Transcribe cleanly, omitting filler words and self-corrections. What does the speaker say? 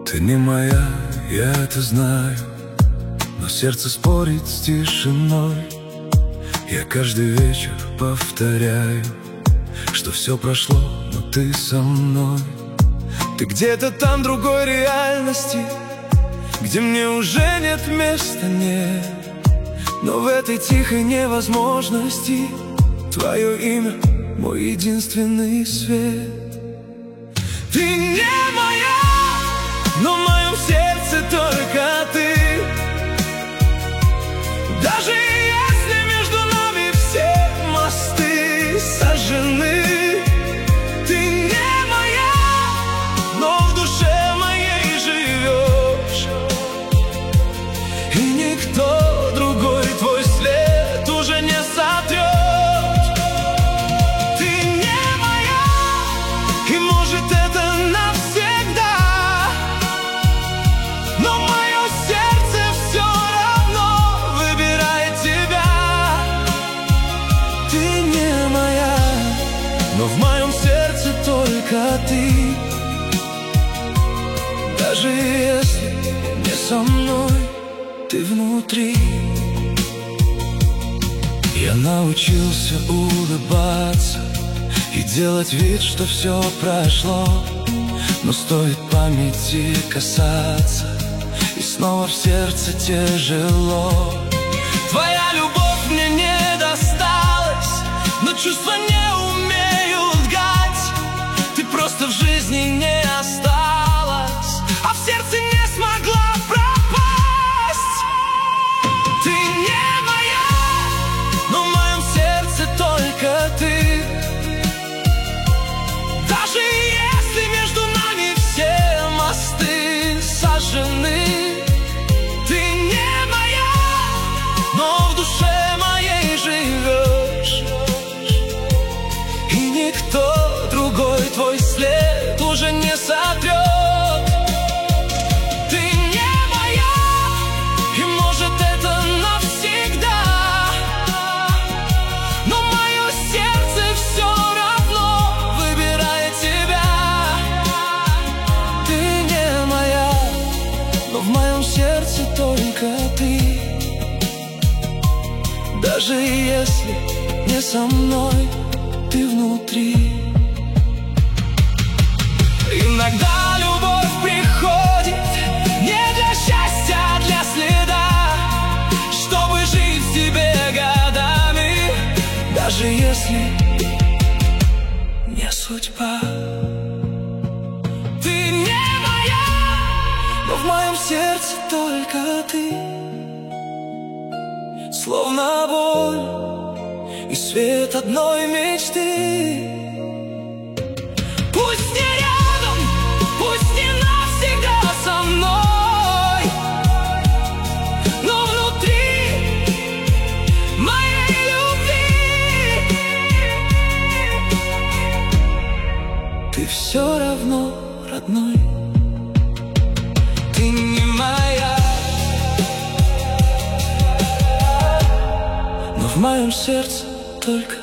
Ты не моя, я это знаю, но сердце спорит с тишиной. Я каждый вечер повторяю, что все прошло, но ты со мной. Ты где-то там, в другой реальности, где мне уже нет места, нет. Но в этой тихой невозможности твое имя — мой единственный свет. Ты не моя, но в моем сердце только ты. Даже если между нами все мосты сожжены, ты не моя, но в душе моей живешь. И никто другой твой след уже не сотрет. Ты не моя, и может это навсегда, но мое сердце все равно выбирает тебя. Ты не моя, но в моем сердце только ты. Даже если не со мной, ты внутри. Я научился улыбаться и делать вид, что все прошло, но стоит памяти касаться, и снова в сердце тяжело. Твоя любовь мне не досталась, но чувства не умеют лгать. Ты просто в жизни не осталась, а в сердце не смогла пропасть. Ты не моя, но в моем сердце только ты. Даже если между нами все мосты сожжены, ты не моя, но в душе моей живешь. И никто другой твой след уже не сотрет. Ты не моя, и может это навсегда, но мое сердце все равно выбирает тебя. Ты не моя, но в моем сердце только ты. Даже если не со мной, ты внутри. Иногда любовь приходит не для счастья, а для следа, чтобы жить в тебе годами. Даже если не судьба. Ты не моя, но в моем сердце только ты. Словно боль и свет одной мечты. Пусть не рядом, пусть не навсегда со мной, но внутри моей любви ты все равно родной. Ты не моя, но в моем сердце только